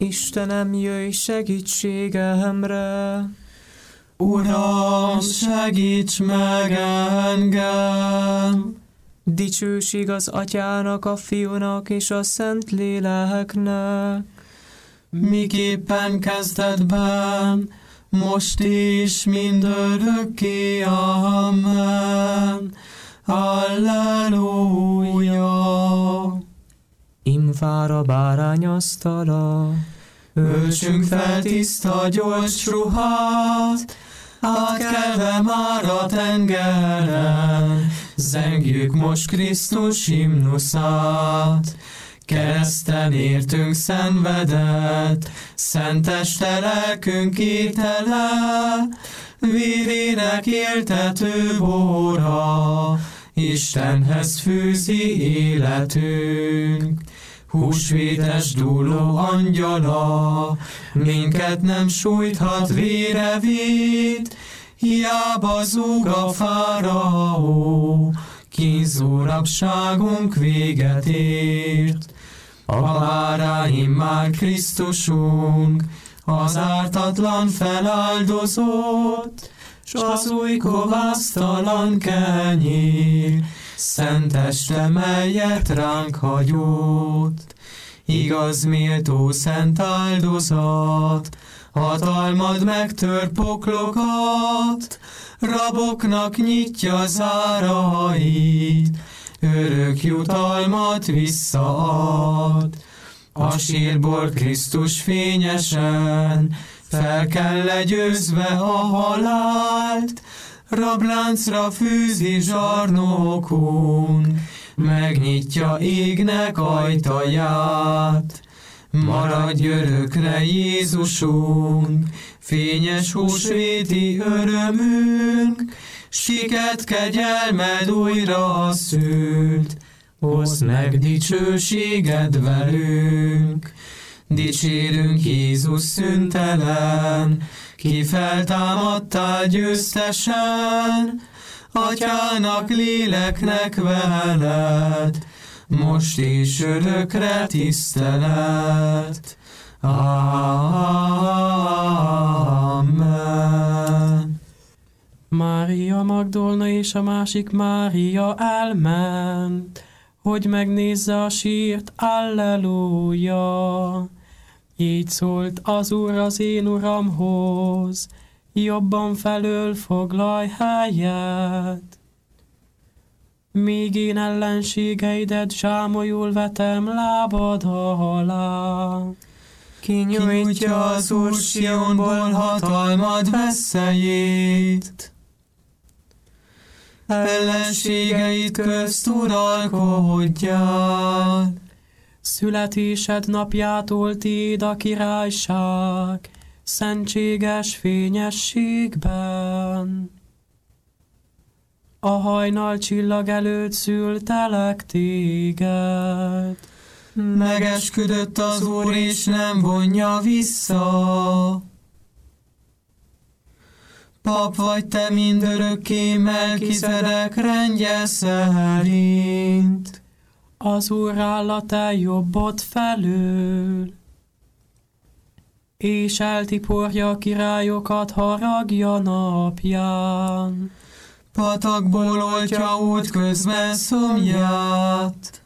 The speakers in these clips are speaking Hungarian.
Istenem, jöjj segítségemre! Uram, segíts meg engem! Dicsőség az Atyának, a Fiúnak és a Szent Léleknek, miképpen kezdetben, most is, mindörökké. Amen. Halleluja! Imvár a bárány asztala, öltsünk fel tiszta gyors ruhát, átkelve már a tengeren, zengjük most Krisztus himnuszát. Kereszten értünk szenvedett, szent teste lelkünk étele, vérének éltető bora, Istenhez fűzi életünk. Húsvétes dúló angyala, minket nem sújthat vére vét, hiába zúg a fáraó, kínzó rabságunk véget ért. A bárány már Krisztusunk, az ártatlan feláldozott, s az új kovásztalan kenyér, szent teste, melyet ránk hagyott. Igaz, méltó szent áldozat, hatalmad megtör poklokat, raboknak nyitja zárait, örök jutalmat visszaad. A sírból Krisztus fényesen fel kell legyőzve a halált, rabláncra fűzi zsarnokunk, megnyitja égnek ajtaját. Maradj örökre Jézusunk, fényes húsvéti örömünk, siket kegyelmed újra szült, hozd meg dicsőséged velünk. Dicsérünk Jézus szüntelen, ki feltámadtál győztesen, Atyának, léleknek veled, most és örökre tisztelet. Amen. Mária Magdolna és a másik Mária elment, hogy megnézze a sírt, alleluja. Így szólt az Úr az én Uramhoz, jobban felől foglalj helyet. Míg én ellenségeidet zsámolyul vetem lábad alá. Kinyújtja az Úr Sionból hatalmad veszélyét, ellenségeit közt uralkodjál. Születésed napjától tiéd a királyság, szentséges fényességben. A hajnal csillag előtt szültelek téged. Megesküdött az Úr, és nem vonja vissza. Pap vagy te mindörökké, Melkisedek rendje szerint. Az Úr áll a te jobbod felől, és eltiporja a királyokat haragja napján. Patakból oltja útközben szomját,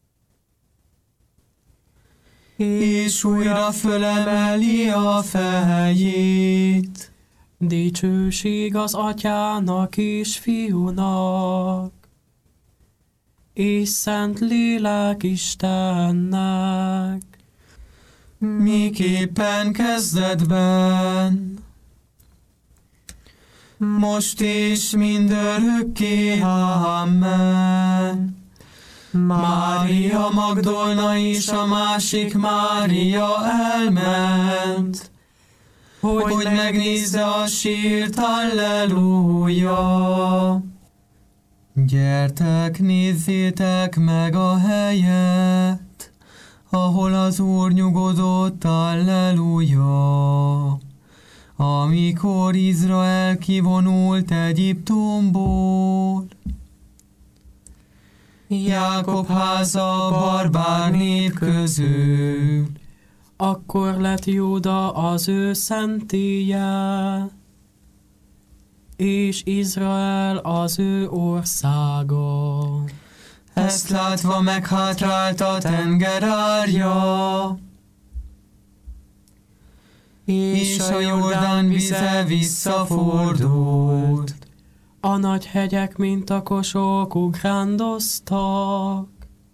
és újra fölemeli a fejét. Dicsőség az Atyának és Fiúnak, és Szent Lélek Istennek. Miképpen kezdetben, most és mindörökké. Amen. Mária Magdolna és a másik Mária elment, hogy megnézze a sírt, alleluja. Gyertek, nézzétek meg a helyet, ahol az Úr nyugodott, alleluja. Amikor Izrael kivonult Egyiptomból, Jákob háza barbár nép közül, Akkor lett Júda az ő szentélye, és Izrael az ő országa. Ezt látva meghátrált a tengerárja, és a Jordán vize visszafordult. A nagy hegyek, mint a kosok ugrándoztak,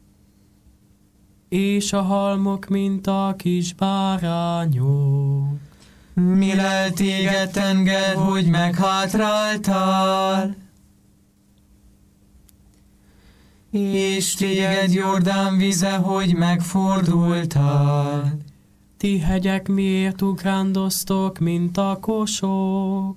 és a halmok, mint a kis bárányok. Mi lelt téged, tenger, hogy meghátráltál? És téged, Jordán vize, hogy megfordultál? Ti hegyek miért ugrándoztok, mint a kosok,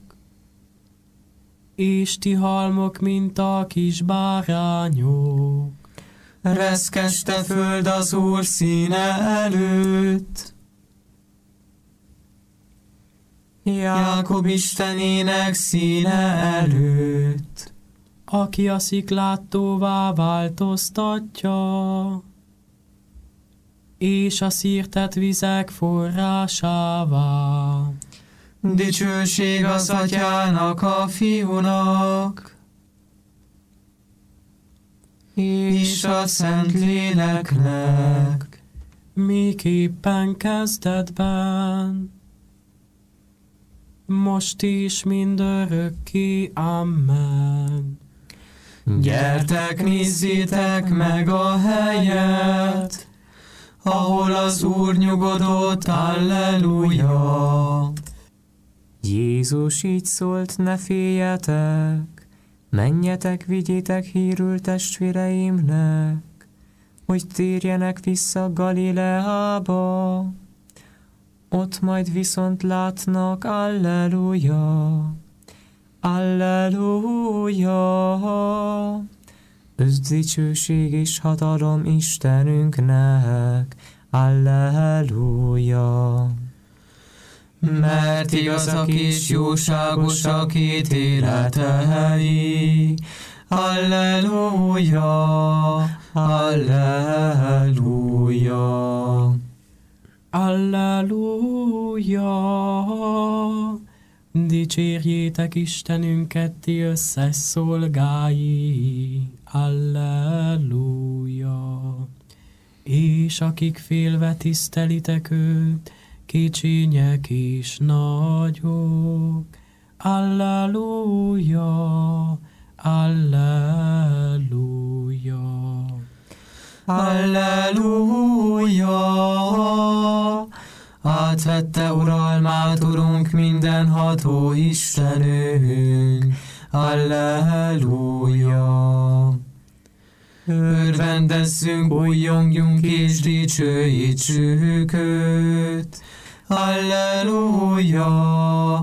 és ti halmok, mint a kis bárányok. Reszkeste föld az Úr színe előtt, Jákob Istenének színe előtt. Aki a sziklát tóvá változtatja, és a szírtett vizek forrásává. Dicsőség az Atyának, a Fiúnak, és a Szentléleknek. Miképpen kezdetben, most is mindörökké. Amen. Gyertek, nézzétek meg a helyet, ahol az Úr nyugodott, Alleluja! Jézus így szólt, ne féljetek, menjetek, vigyétek hírül testvéreimnek, hogy térjenek vissza Galileába, ott majd viszont látnak, Alleluja! Alleluja! Összdicsőség és hatalom Istenünknek, Alleluja! Mert igazak és jóságosak ítéletei, Alleluja! Alleluja! Alleluja! Dicsérjétek Istenünket, ti összes szolgái! Alleluja! És akik félve tisztelitek őt, kicsinyek és nagyok! Alleluja! Alleluja! Alleluja! Átvette uralmát, Urunk, mindenható Istenünk. Alleluja! Örvendezzünk, újjongjunk és dicsőítsük őt. Alleluja!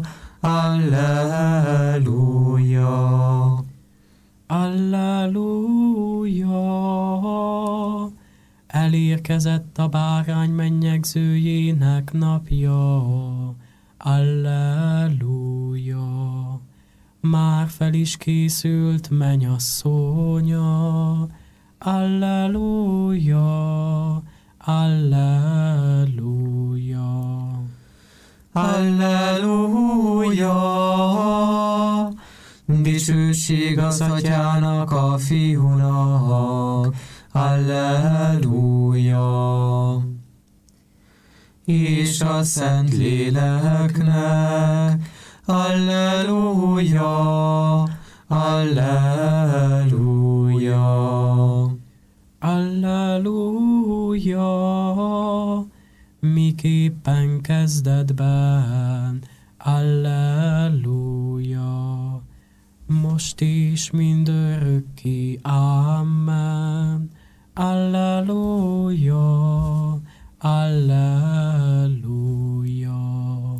Alleluja! Alleluja! Elérkezett a bárány mennyegzőjének napja. Alleluja! Már fel is készült mennyasszonya. Alleluja! Alleluja! Alleluja! Dicsőség az Atyának, a Fiúnak, Alleluja! És a Szentléleknek, Alleluja! Alleluja! Alleluja! Miképpen kezdetben, Alleluja! Most is mindörökké. Amen. Alleluja! Alleluja!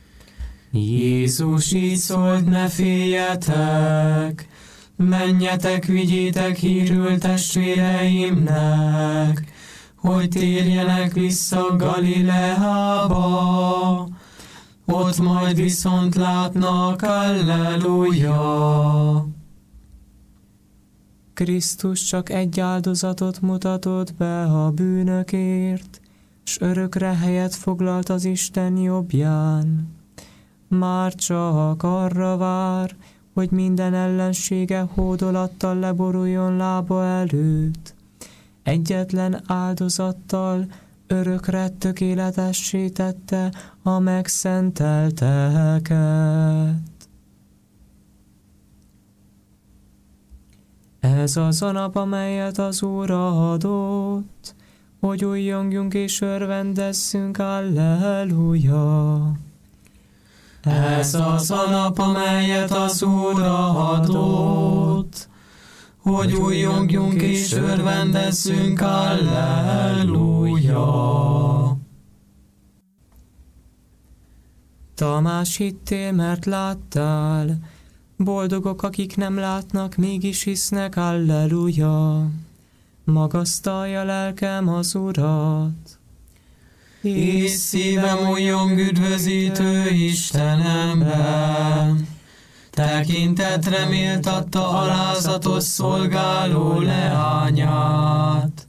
Jézus így szólt, ne féljetek, menjetek, vigyétek hírül testvéreimnek, hogy térjenek vissza Galileába, ott majd viszont látnak, Alleluja! Krisztus csak egy áldozatot mutatott be a bűnökért, s örökre helyet foglalt az Isten jobbján. Már csak arra vár, hogy minden ellensége hódolattal leboruljon lába előtt. Egyetlen áldozattal örökre tökéletessé tette a megszentelteket. Ez az a nap, amelyet az Úr adott, hogy újjongjunk és örvendezzünk, halleluja. Ez az a nap, amelyet az Úr adott, hogy újjongjunk és örvendezzünk, halleluja. Tamás, hittél, mert láttál, boldogok, akik nem látnak, mégis hisznek, halleluja. Magasztalja lelkem az Urat. És szívem újjong üdvözítő Istenemben, tekintetre méltatta alázatos szolgáló leányát.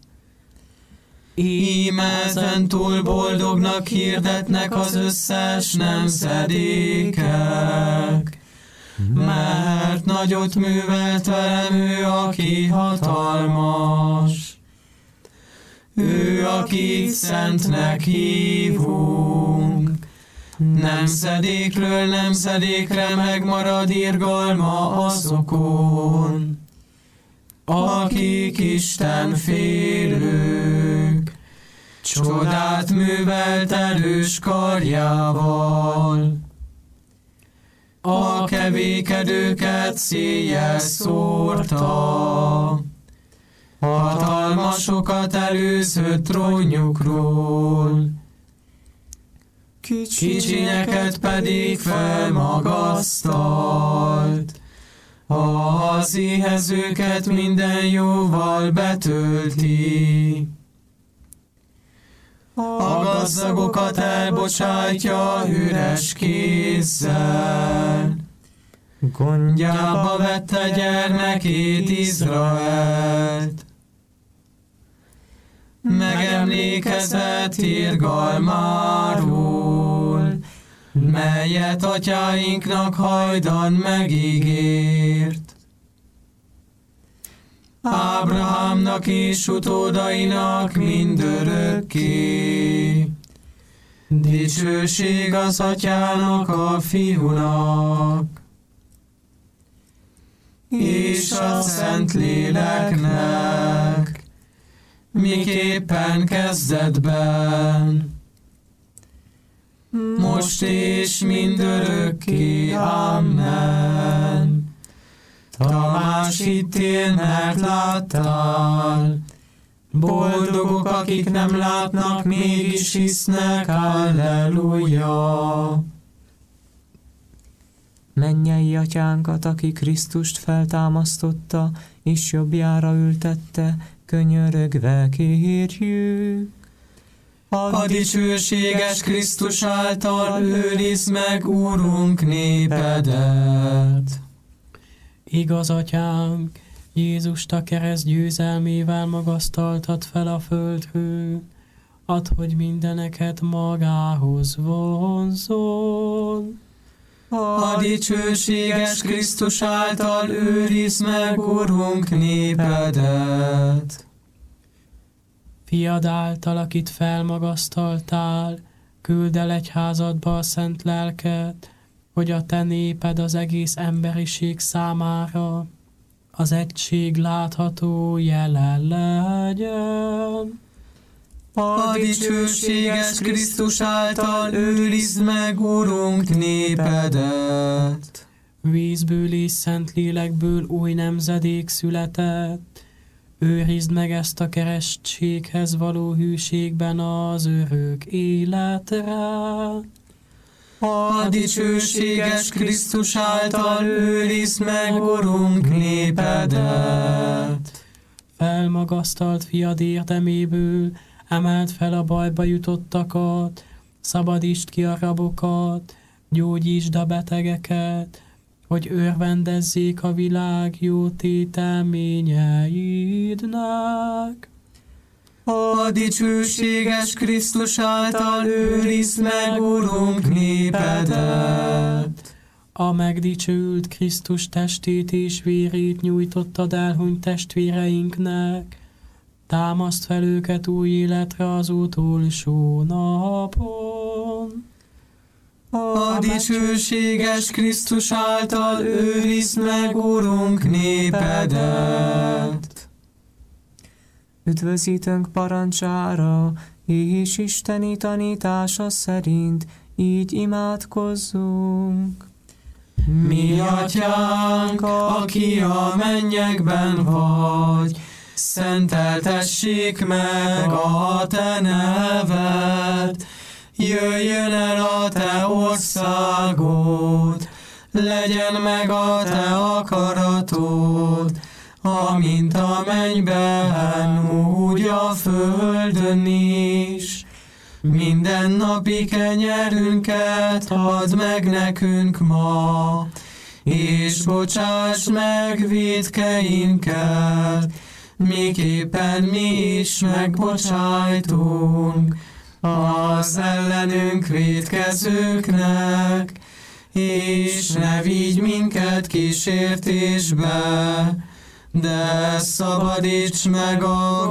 Íme ezentúl boldognak hirdetnek az összes nemzedékek, mert nagyot művelt velem ő, aki hatalmas. Ő, akit szentnek hívunk, nemzedékről nemzedékre megmarad irgalma azokon, akik Isten félők. Csodát művelt erős karjával, a kevékedőket széjjel szórta, hatalmasokat előzött trónjukról, kicsinyeket pedig felmagasztalt, az éhezőket minden jóval betölti, a gazdagokat elbocsátja üres kézzel. Gondjába vette gyermekét, Izraelt, megemlékezett irgalmáról, melyet atyáinknak hajdan megígért. Ábrahámnak és utódainak mindörökké. Dicsőség az atyának, a fiúnak, és a Szentléleknek, miképpen kezdetben, most és mindörökké. Amen. Tamás, hittél, mert láttál, boldogok, akik nem látnak, mégis hisznek, halleluja. Mennyei atyánkat, aki Krisztust feltámasztotta, és jobbjára ültette, könyörögve kérjük. A dicsőséges Krisztus által őrizd meg, Úrunk, népedet. Igaz, atyánk, Jézust a kereszt győzelmével magasztaltad fel a földről, add, hogy mindeneket magához vonzon. A dicsőséges Krisztus által őrizd meg, Urunk, népedet. Fiad által, akit felmagasztaltál, küld el egyházadba a szent lelket, hogy a te néped az egész emberiség számára az egység látható jelen legyen. A dicsőséges Krisztus által őrizd meg, Urunk, népedet. Vízből és szent lélekből új nemzedék született, őrizd meg ezt a keresztséghez való hűségben az örök életre. A dicsőséges Krisztus által őrizd meg, Urunk, népedet. Felmagasztalt fiad érdeméből emeld fel a bajba jutottakat, szabadítsd ki a rabokat, gyógyítsd a betegeket, hogy örvendezzék a világ jó téteményeidnek. A dicsőséges Krisztus által őrizd meg, Urunk, népedet. A megdicsőült Krisztus testét és vérét nyújtottad elhunyt testvéreinknek. Támaszt fel őket új életre az utolsó napon. A dicsőséges Krisztus által őrizd meg, Urunk, népedet. Üdvözítőnk parancsára, és isteni tanítása szerint így imádkozzunk. Mi atyánk, aki a mennyekben vagy, szenteltessék meg a te neved, jöjjön el a te országod, legyen meg a te akaratod, amint a mennyben, úgy a földön is. Mindennapi kenyerünket add meg nekünk ma, és bocsáss meg vétkeinket, miképpen mi is megbocsájtunk az ellenünk vétkezőknek, és ne vigy minket kísértésbe, de szabadíts meg a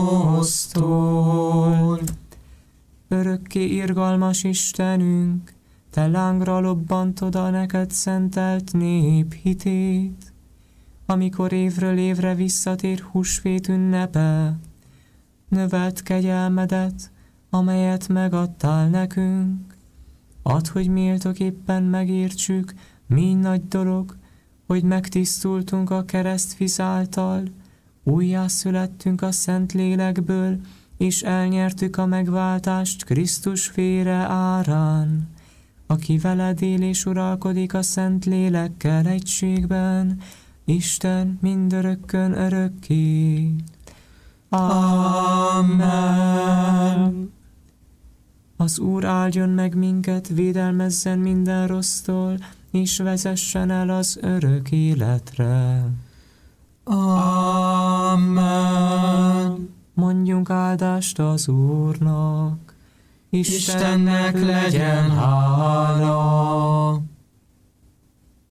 gonosztól. Örökké irgalmas Istenünk, te lángra lobbantod a neked szentelt nép hitét, amikor évről évre visszatér húsvét ünnepe, növelt kegyelmedet, amelyet megadtál nekünk. Add, hogy méltók éppen megértsük, mi nagy dolog, hogy megtisztultunk a keresztvisz által, újjászülettünk a Szentlélekből, és elnyertük a megváltást Krisztus vére árán, aki veled él és uralkodik a Szentlélekkel egységben, Isten mindörökkön örökké. Amen. Az Úr áldjon meg minket, védelmezzen minden rossztól, és vezessen el az örök életre. Amen. Mondjunk áldást az Úrnak. Istennek legyen hála.